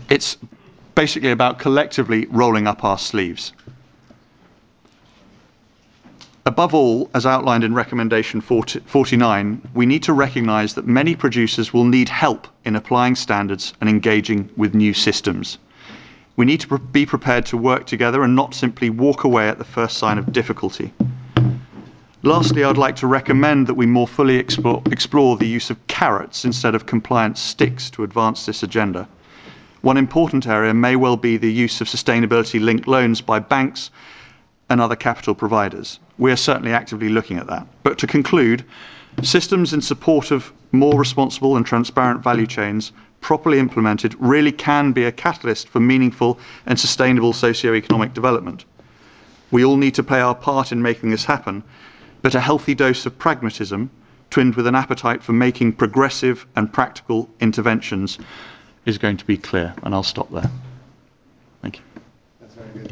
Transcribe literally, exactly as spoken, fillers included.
it's basically about collectively rolling up our sleeves. Above all, as outlined in recommendation forty-nine, we need to recognise that many producers will need help in applying standards and engaging with new systems. We need to be prepared to work together and not simply walk away at the first sign of difficulty. Lastly, I'd like to recommend that we more fully explore, explore the use of carrots instead of compliance sticks to advance this agenda. One important area may well be the use of sustainability-linked loans by banks and other capital providers. We are certainly actively looking at that. But to conclude, systems in support of more responsible and transparent value chains, properly implemented, really can be a catalyst for meaningful and sustainable socio-economic development. We all need to play our part in making this happen, but a healthy dose of pragmatism, twinned with an appetite for making progressive and practical interventions, is going to be clear. And I'll stop there. Thank you. That's very good.